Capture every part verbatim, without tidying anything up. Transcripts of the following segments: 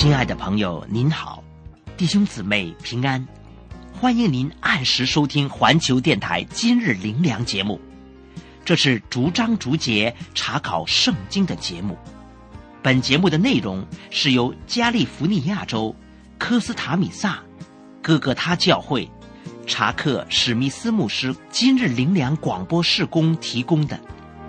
亲爱的朋友您好，弟兄姊妹平安，欢迎您按时收听环球电台今日灵粮节目。这是逐章逐节查考圣经的节目。本节目的内容是由加利福尼亚州科斯塔米萨哥哥他教会查克史密斯牧师今日灵粮广播事工提供的。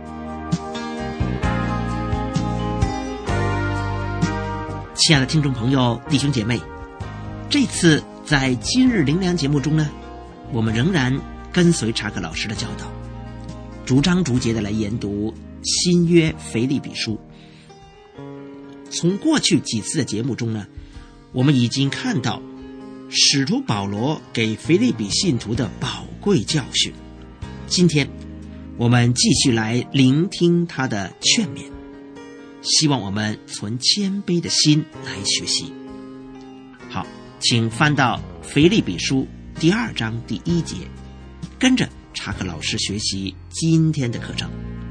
亲爱的听众朋友、弟兄姐妹，这次在今日灵粮节目中呢，我们仍然跟随查克老师的教导，逐章逐节的来研读新约腓立比书。从过去几次的节目中呢，我们已经看到使徒保罗给腓立比信徒的宝贵教训。今天我们继续来聆听他的劝勉，希望我们存谦卑的心来学习。好，请翻到腓立比书第二章第一节，跟着查克老师学习今天的课程。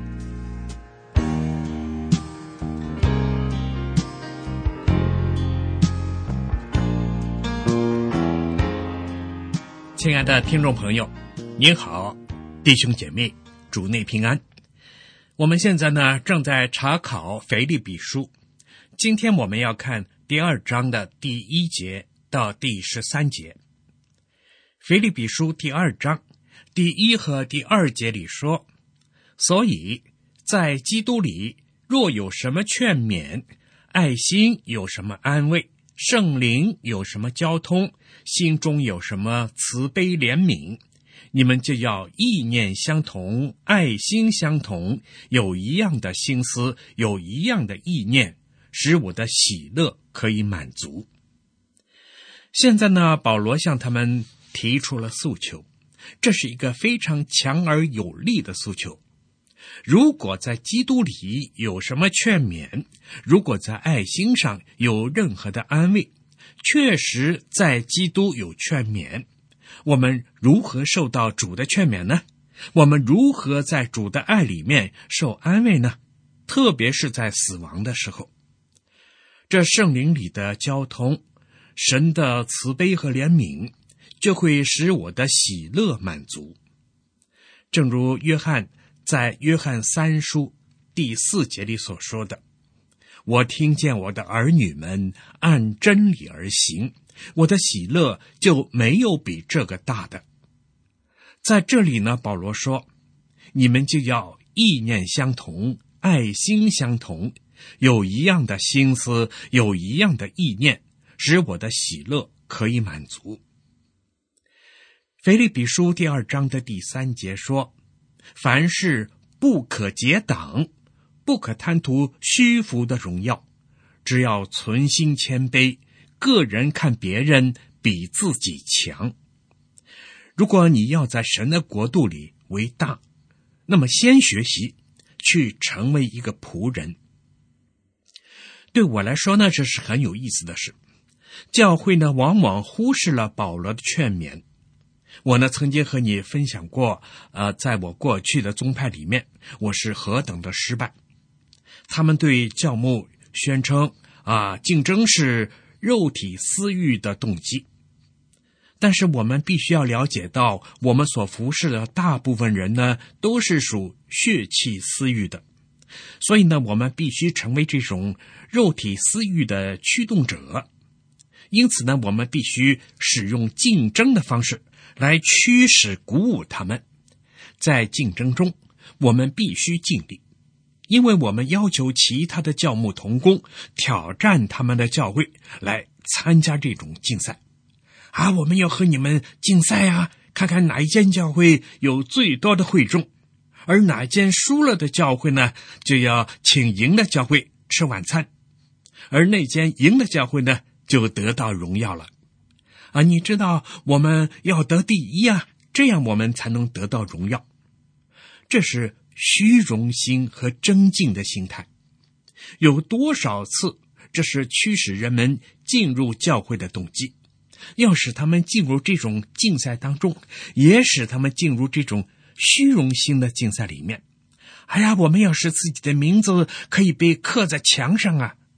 亲爱的听众朋友，您好，弟兄姐妹，主内平安。我们现在呢正在查考腓立比书，今天我们要看第二章的第一节到第十三节。腓立比书第二章第一和第二节里说，所以在基督里若有什么劝勉，爱心有什么安慰，圣灵有什么交通，心中有什么慈悲怜悯，你们就要意念相同，爱心相同，有一样的心思，有一样的意念，使我的喜乐可以满足。现在呢，保罗向他们提出了诉求，这是一个非常强而有力的诉求。如果在基督里有什么劝勉，如果在爱心上有任何的安慰，确实在基督有劝勉。我们如何受到主的劝勉呢？我们如何在主的爱里面受安慰呢？特别是在死亡的时候，这圣灵里的交通，神的慈悲和怜悯，就会使我的喜乐满足。正如约翰在约翰三书第四节里所说的，我听见我的儿女们按真理而行，我的喜乐就没有比这个大的。在这里呢，保罗说，你们就要意念相同，爱心相同，有一样的心思，有一样的意念，使我的喜乐可以满足。腓立比书第二章的第三节说，凡事不可结党，不可贪图虚浮的荣耀，只要存心谦卑，个人看别人比自己强。如果你要在神的国度里为大，那么先学习去成为一个仆人。对我来说呢，这是很有意思的事。教会呢，往往忽视了保罗的劝勉。我呢，曾经和你分享过，呃，在我过去的宗派里面，我是何等的失败。他们对教牧宣称，啊，竞争是肉体私欲的动机。但是我们必须要了解到，我们所服侍的大部分人呢，都是属血气私欲的。所以呢，我们必须成为这种肉体私欲的驱动者。因此呢，我们必须使用竞争的方式来驱使鼓舞他们。在竞争中，我们必须尽力，因为我们要求其他的教牧同工挑战他们的教会来参加这种竞赛。啊，我们要和你们竞赛啊，看看哪一间教会有最多的会众，而哪间输了的教会呢，就要请赢的教会吃晚餐，而那间赢的教会呢，就得到荣耀了。啊，你知道我们要得第一啊，这样我们才能得到荣耀。这是虚荣心和争竞的心态。有多少次这是驱使人们进入教会的动机，要使他们进入这种竞赛当中，也使他们进入这种虚荣心的竞赛里面。哎呀，我们要使自己的名字可以被刻在墙上啊！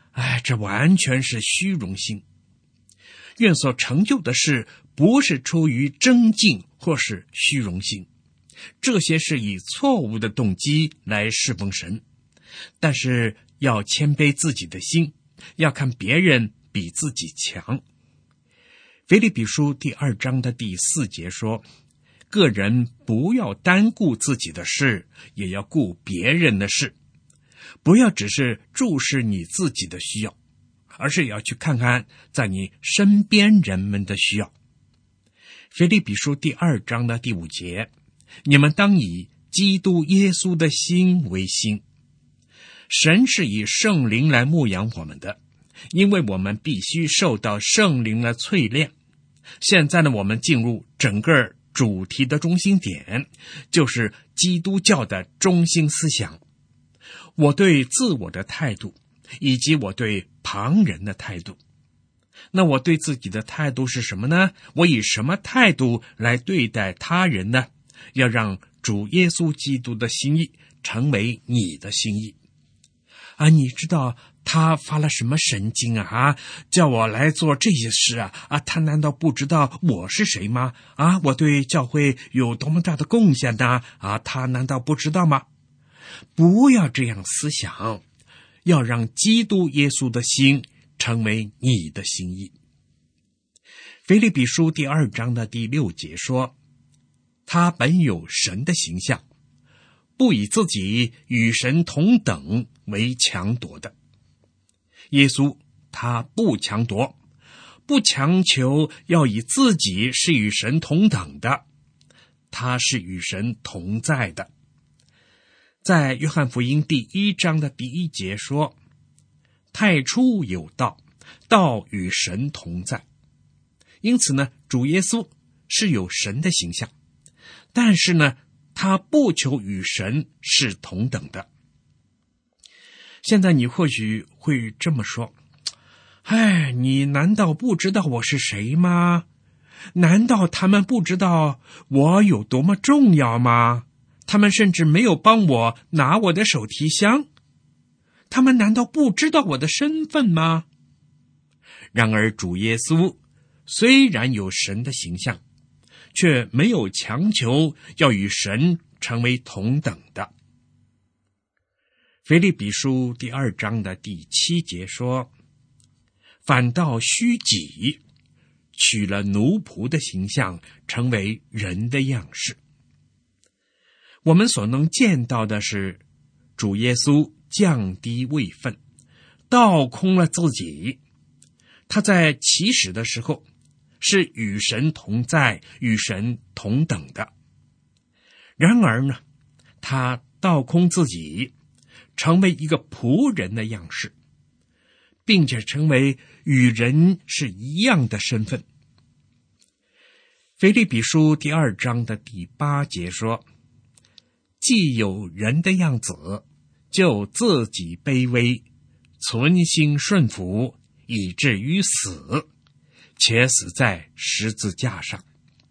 哎，这完全是虚荣心。愿所成就的事不是出于争竞或是虚荣心，这些是以错误的动机来侍奉神。但是要谦卑自己的心，要看别人比自己强。腓立比书第二章的第四节说，个人不要单顾自己的事，也要顾别人的事，不要只是注视你自己的需要，而是要去看看在你身边人们的需要。腓立比书第二章的第五节，你们当以基督耶稣的心为心。神是以圣灵来牧养我们的，因为我们必须受到圣灵的淬炼。现在呢，我们进入整个主题的中心点，就是基督教的中心思想。我对自我的态度，以及我对旁人的态度。那我对自己的态度是什么呢？我以什么态度来对待他人呢？要让主耶稣基督的心意成为你的心意。啊，你知道他发了什么神经啊？啊，叫我来做这些事啊？啊，他难道不知道我是谁吗？啊，我对教会有多么大的贡献呢？啊，他难道不知道吗？不要这样思想，要让基督耶稣的心成为你的心意。腓立比书第二章的第六节说，他本有神的形象，不以自己与神同等为强夺的。耶稣他不强夺，不强求要以自己是与神同等的，他是与神同在的。在约翰福音第一章的第一节说，太初有道，道与神同在。因此呢，主耶稣是有神的形象，但是呢，他不求与神是同等的。现在你或许会这么说，哎，你难道不知道我是谁吗？难道他们不知道我有多么重要吗？他们甚至没有帮我拿我的手提箱，他们难道不知道我的身份吗？然而主耶稣虽然有神的形象，却没有强求要与神成为同等的。腓立比书第二章的第七节说，反倒虚己，取了奴仆的形象，成为人的样式。我们所能见到的是，主耶稣降低位分，倒空了自己。他在起始的时候是与神同在，与神同等的。然而呢，他倒空自己，成为一个仆人的样式，并且成为与人是一样的身份。腓立比书第二章的第八节说，既有人的样子，就自己卑微，存心顺服，以至于死，且死在十字架上。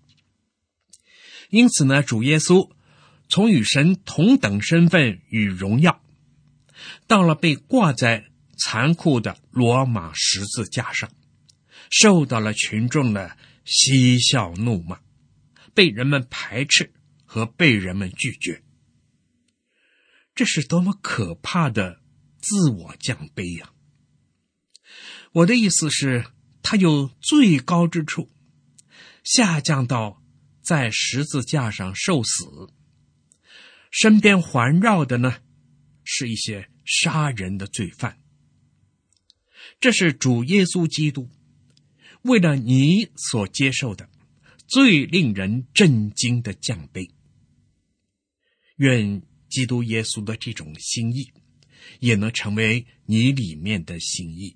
因此呢，主耶稣从与神同等身份与荣耀，到了被挂在残酷的罗马十字架上，受到了群众的嬉笑怒骂，被人们排斥和被人们拒绝。这是多么可怕的自我降卑啊！我的意思是，他有最高之处，下降到在十字架上受死，身边环绕的呢，是一些杀人的罪犯。这是主耶稣基督为了你所接受的最令人震惊的降卑。愿基督耶稣的这种心意也能成为你里面的心意。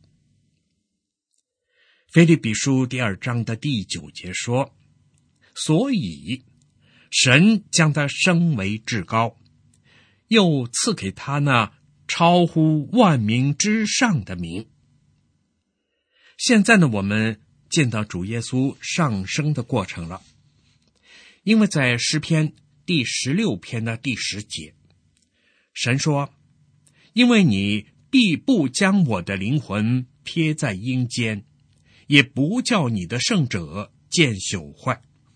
腓立比书第二章的第九节说，所以神将他升为至高，又赐给他那超乎万民之上的名。现在呢，我们见到主耶稣上升的过程了，因为在诗篇第十六篇的第十节，神说，因为你必不将我的灵魂撇在阴间，也不叫你的圣者见朽坏。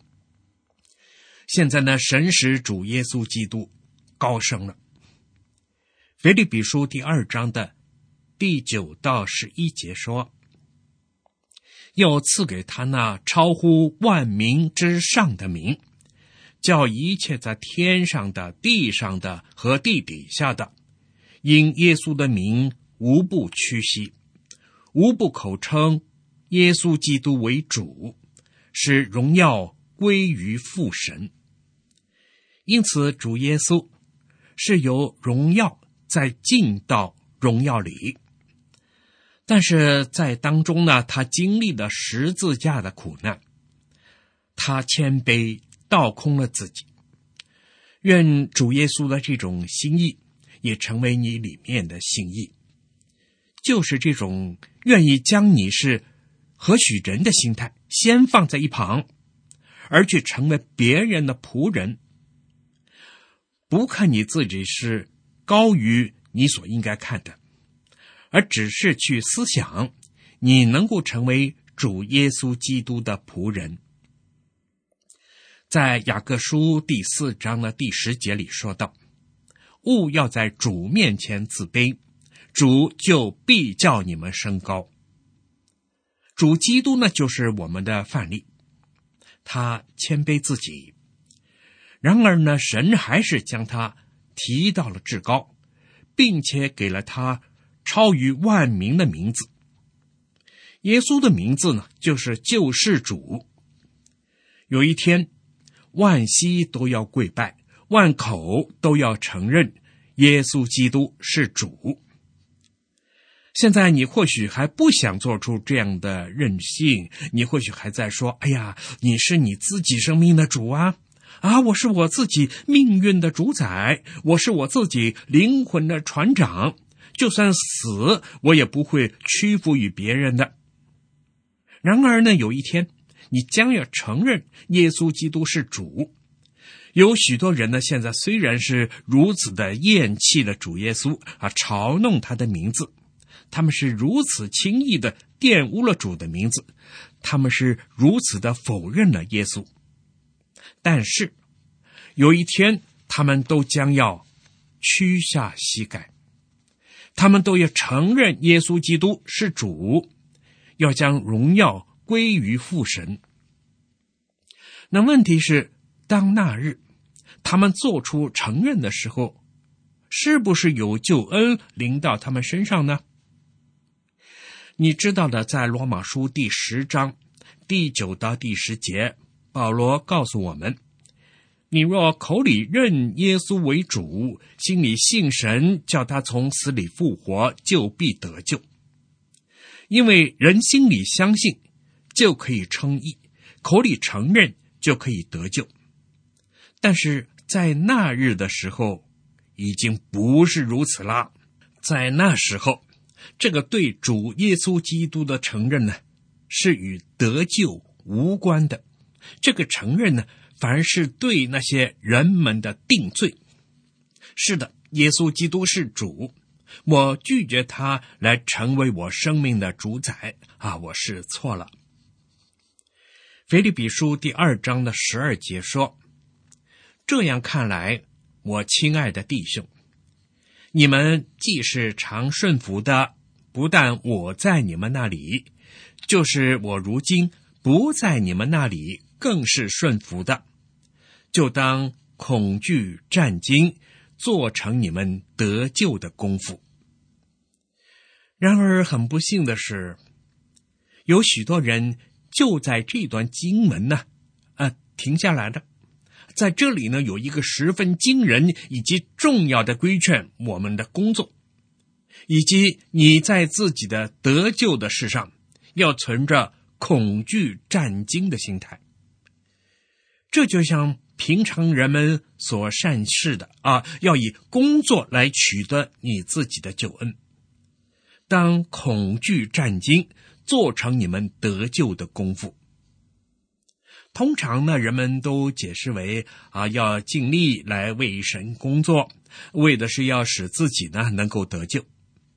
现在呢，神使主耶稣基督高升了。腓立比书第二章的第九到十一节说，又赐给他那超乎万民之上的名，叫一切在天上的、地上的和地底下的，因耶稣的名无不屈膝，无不口称耶稣基督为主，使荣耀归于父神。因此主耶稣是由荣耀再进到荣耀里，但是在当中呢，他经历了十字架的苦难，他谦卑倒空了自己。愿主耶稣的这种心意也成为你里面的心意，就是这种愿意将你是何许人的心态先放在一旁，而去成为别人的仆人，不看你自己是高于你所应该看的，而只是去思想你能够成为主耶稣基督的仆人。在雅各书第四章的第十节里说道，务要在主面前自卑，主就必叫你们升高。主基督呢，就是我们的范例，他谦卑自己，然而呢，神还是将他提到了至高，并且给了他超于万民的名字。耶稣的名字呢，就是救世主。有一天，万膝都要跪拜，万口都要承认耶稣基督是主。现在你或许还不想做出这样的任性，你或许还在说，哎呀，你是你自己生命的主啊，啊，我是我自己命运的主宰，我是我自己灵魂的船长，就算死，我也不会屈服于别人的。然而呢，有一天，你将要承认耶稣基督是主。有许多人呢，现在虽然是如此的厌弃了主耶稣啊，嘲弄他的名字，他们是如此轻易的玷污了主的名字，他们是如此的否认了耶稣。但是有一天，他们都将要屈下膝盖，他们都要承认耶稣基督是主，要将荣耀归于父神。那问题是，当那日他们做出承认的时候，是不是有救恩临到他们身上呢？你知道的，在罗马书第十章第九到第十节，保罗告诉我们，你若口里认耶稣为主，心里信神叫他从死里复活，就必得救。因为人心里相信就可以称义，口里承认就可以得救。但是在那日的时候已经不是如此了。在那时候，这个对主耶稣基督的承认呢，是与得救无关的。这个承认呢，反而是对那些人们的定罪。是的，耶稣基督是主，我拒绝他来成为我生命的主宰啊，我是错了。腓立比书第二章的十二节说，这样看来，我亲爱的弟兄，你们既是常顺服的，不但我在你们那里，就是我如今不在你们那里，更是顺服的，就当恐惧战惊，做成你们得救的功夫。然而很不幸的是，有许多人就在这段经文呢，啊，停下来了。在这里呢，有一个十分惊人以及重要的规劝我们的工作，以及你在自己的得救的事上要存着恐惧战惊的心态。这就像平常人们所善事的啊，要以工作来取得你自己的救恩。当恐惧战惊做成你们得救的功夫。通常呢，人们都解释为啊，要尽力来为神工作，为的是要使自己呢能够得救。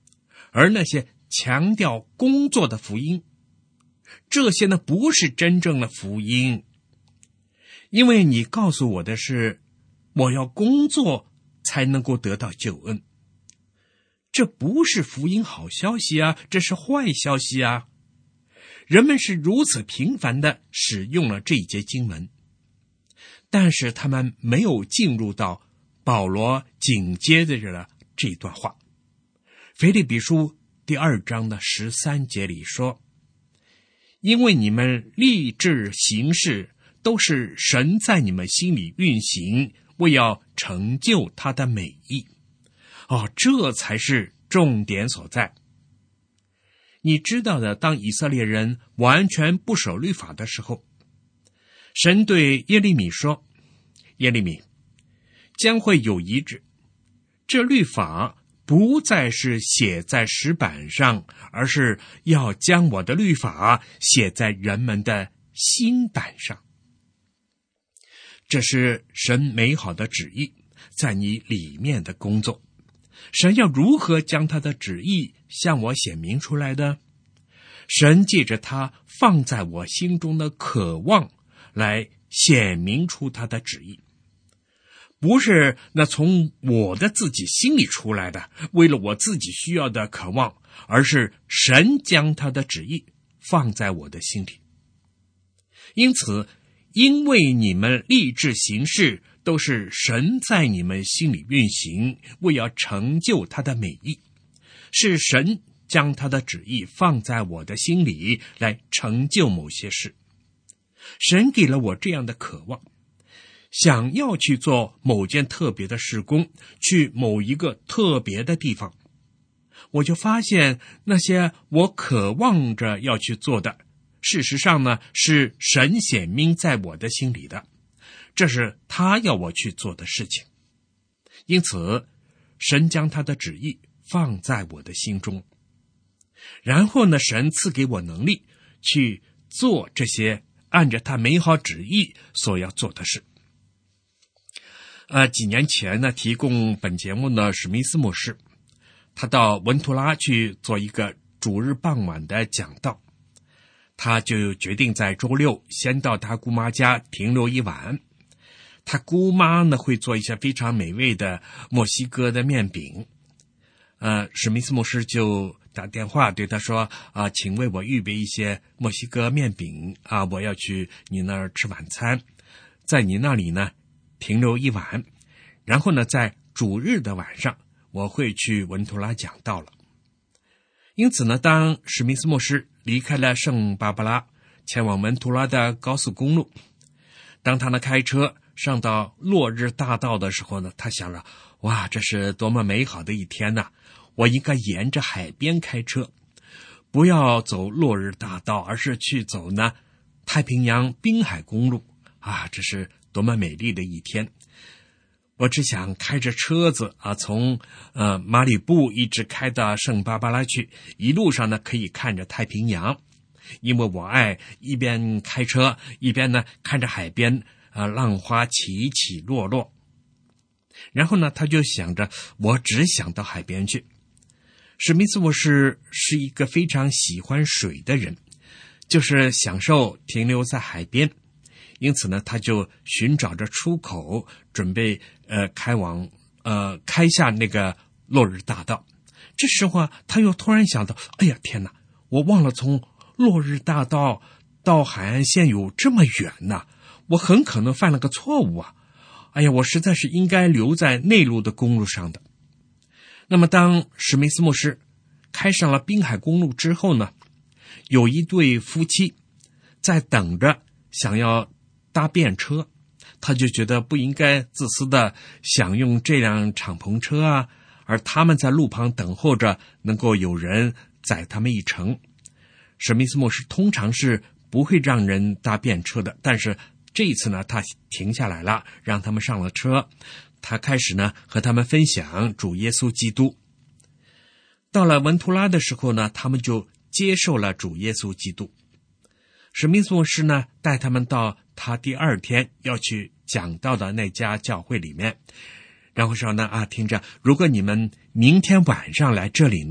而那些强调工作的福音，这些呢不是真正的福音。因为你告诉我的是，我要工作才能够得到救恩。这不是福音好消息啊，这是坏消息啊。人们是如此频繁地使用了这一节经文，但是他们没有进入到保罗紧接着的这段话。腓立比书第二章的十三节里说，因为你们立志行事都是神在你们心里运行，为要成就他的美意。哦，这才是重点所在。你知道的，当以色列人完全不守律法的时候，神对耶利米说，耶利米，将会有一日，这律法不再是写在石板上，而是要将我的律法写在人们的心板上。这是神美好的旨意在你里面的工作。神要如何将他的旨意向我显明出来的？神借着他放在我心中的渴望来显明出他的旨意，不是那从我的自己心里出来的，为了我自己需要的渴望，而是神将他的旨意放在我的心里。因此，因为你们立志行事都是神在你们心里运行，为要成就他的美意，是神将他的旨意放在我的心里来成就某些事。神给了我这样的渴望，想要去做某件特别的事工，去某一个特别的地方，我就发现那些我渴望着要去做的，事实上呢，是神显明在我的心里的，这是他要我去做的事情。因此，神将他的旨意放在我的心中，然后呢，神赐给我能力去做这些按着他美好旨意所要做的事。呃，几年前呢，提供本节目的史密斯牧师，他到文图拉去做一个主日傍晚的讲道，他就决定在周六先到他姑妈家停留一晚。他姑妈呢会做一些非常美味的墨西哥的面饼。呃，史密斯牧师就打电话对他说啊，请为我预备一些墨西哥面饼啊，我要去你那儿吃晚餐，在你那里呢停留一晚，然后呢在主日的晚上我会去文图拉讲道了。因此呢，当史密斯牧师离开了圣巴巴拉，前往文图拉的高速公路，当他呢开车上到落日大道的时候呢，他想着，哇，这是多么美好的一天呐！我应该沿着海边开车，不要走落日大道，而是去走呢太平洋滨海公路啊，这是多么美丽的一天！我只想开着车子啊，从呃马里布一直开到圣巴巴拉去，一路上呢可以看着太平洋，因为我爱一边开车一边呢看着海边啊浪花起起落落。然后呢，他就想着，我只想到海边去。史密斯牧师是一个非常喜欢水的人，就是享受停留在海边，因此呢，他就寻找着出口，准备呃开往呃开下那个落日大道。这时候啊，他又突然想到，哎呀天哪，我忘了从落日大道到海岸线有这么远呢，我很可能犯了个错误啊！哎呀，我实在是应该留在内陆的公路上的。那么当史密斯牧师开上了滨海公路之后呢，有一对夫妻在等着想要搭便车，他就觉得不应该自私的享用这辆敞篷车啊，而他们在路旁等候着能够有人载他们一程。史密斯牧师通常是不会让人搭便车的，但是这一次呢，他停下来了，让他们上了车。他开始呢和他们分享主耶稣基督。到了文图拉的时候呢，他们就接受了主耶稣基督。史密斯牧师呢带他们到他第二天要去讲道的那家教会里面，然后说呢啊，听着，如果你们明天晚上来这里呢，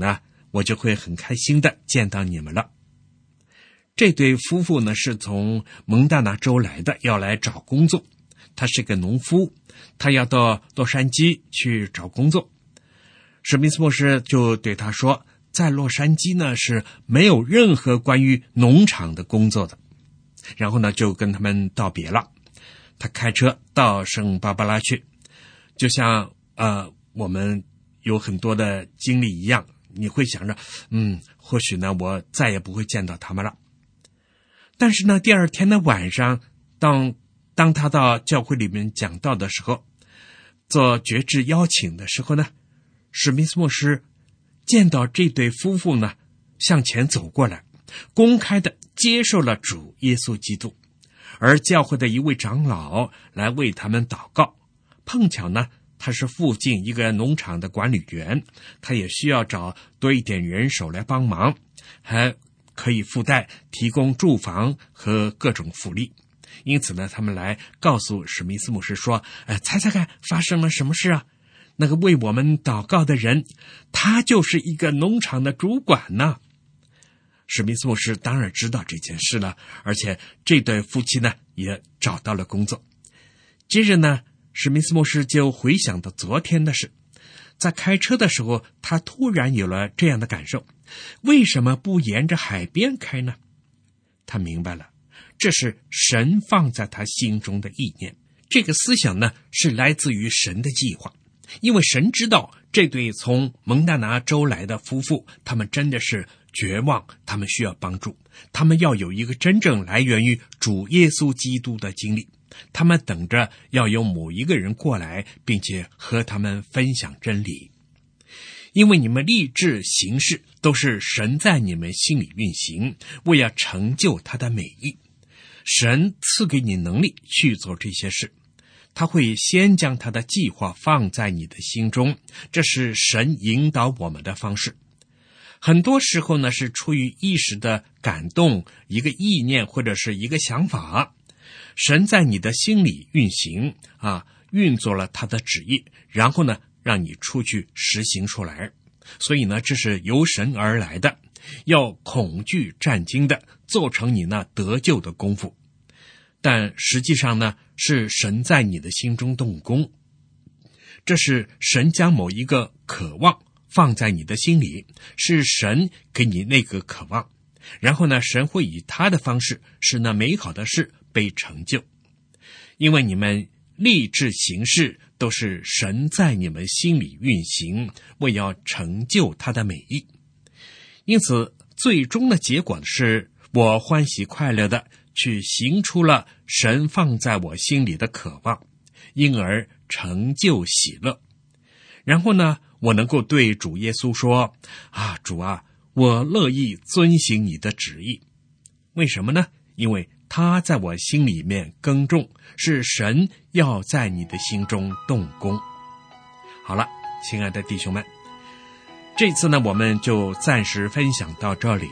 我就会很开心的见到你们了。这对夫妇呢是从蒙大拿州来的，要来找工作。他是个农夫，他要到洛杉矶去找工作。史密斯牧师就对他说，在洛杉矶呢是没有任何关于农场的工作的。然后呢就跟他们道别了。他开车到圣巴巴拉去，就像呃我们有很多的经历一样，你会想着嗯或许呢我再也不会见到他们了。但是呢第二天的晚上，当当他到教会里面讲道的时候，做决志邀请的时候呢，史密斯牧师见到这对夫妇呢向前走过来，公开的接受了主耶稣基督，而教会的一位长老来为他们祷告。碰巧呢他是附近一个农场的管理员，他也需要找多一点人手来帮忙，还可以附带提供住房和各种福利。因此呢他们来告诉史密斯牧师说，呃，猜猜看发生了什么事啊？那个为我们祷告的人，他就是一个农场的主管呢。史密斯牧师当然知道这件事了，而且这对夫妻呢也找到了工作。接着呢史密斯牧师就回想到昨天的事，在开车的时候他突然有了这样的感受，为什么不沿着海边开呢？他明白了，这是神放在他心中的意念。这个思想呢是来自于神的计划，因为神知道这对从蒙大拿州来的夫妇，他们真的是绝望，他们需要帮助，他们要有一个真正来源于主耶稣基督的经历，他们等着要有某一个人过来，并且和他们分享真理。因为你们立志行事都是神在你们心里运行，为要成就他的美意。神赐给你能力去做这些事，他会先将他的计划放在你的心中，这是神引导我们的方式。很多时候呢是出于一时的感动，一个意念或者是一个想法，神在你的心里运行啊，运作了他的旨意，然后呢让你出去实行出来。所以呢这是由神而来的，要恐惧战惊的做成你那得救的功夫。但实际上呢是神在你的心中动工，这是神将某一个渴望放在你的心里，是神给你那个渴望，然后呢神会以他的方式使那美好的事被成就。因为你们立志行事都是神在你们心里运行，为要成就他的美意。因此最终的结果是，我欢喜快乐的去行出了神放在我心里的渴望，因而成就喜乐。然后呢我能够对主耶稣说，啊，主啊，我乐意遵行你的旨意。为什么呢？因为他在我心里面耕种，是神要在你的心中动工。好了，亲爱的弟兄们，这次呢我们就暂时分享到这里。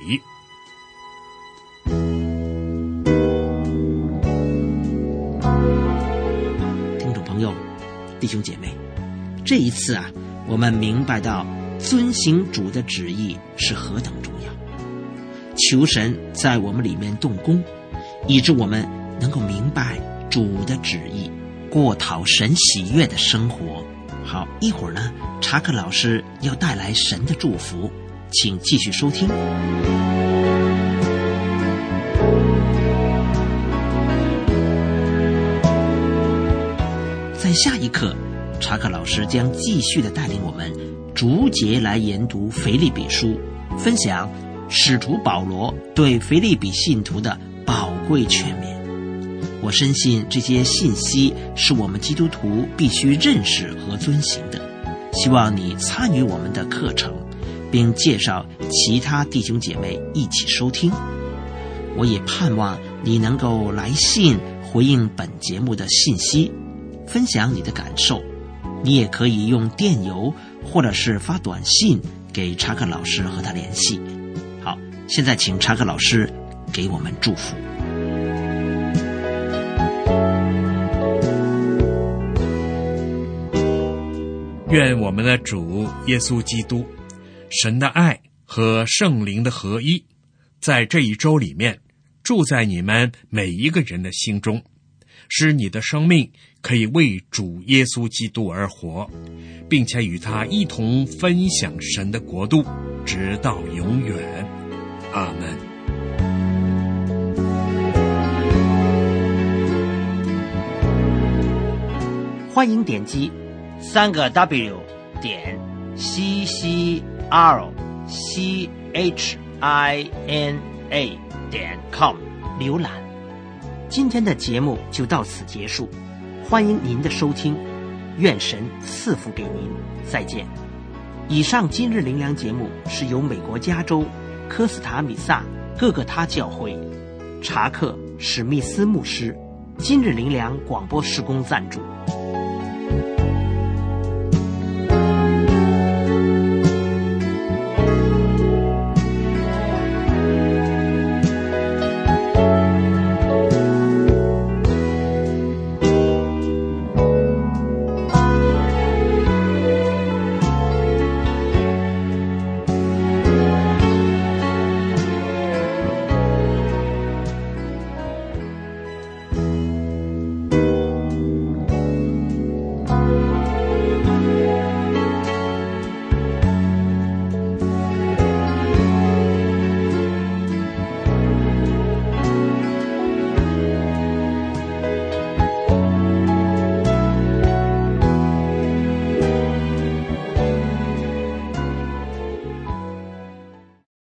听众朋友，弟兄姐妹，这一次啊我们明白到遵行主的旨意是何等重要，求神在我们里面动工，以致我们能够明白主的旨意，过讨神喜悦的生活。好，一会儿呢查克老师要带来神的祝福，请继续收听。在下一课，查克老师将继续的带领我们逐节来研读腓立比书，分享使徒保罗对腓立比信徒的宝贵劝勉。我深信这些信息是我们基督徒必须认识和遵行的，希望你参与我们的课程，并介绍其他弟兄姐妹一起收听。我也盼望你能够来信回应本节目的信息，分享你的感受。你也可以用电邮或者是发短信给查克老师和他联系。好，现在请查克老师给我们祝福。 愿我们的主耶稣基督、神的爱和和圣灵的合一，在这一周里面住在你们每一个人的心中，使你的生命可以为主耶稣基督而活，并且与他一同分享神的国度，直到永远。阿们。 欢迎点击三个 W 点 C C R C H I N A 点 com 浏览。今天的节目就到此结束，欢迎您的收听，愿神赐福给您，再见。以上今日灵粮节目是由美国加州科斯塔米萨各个他教会查克史密斯牧师今日灵粮广播事工赞助。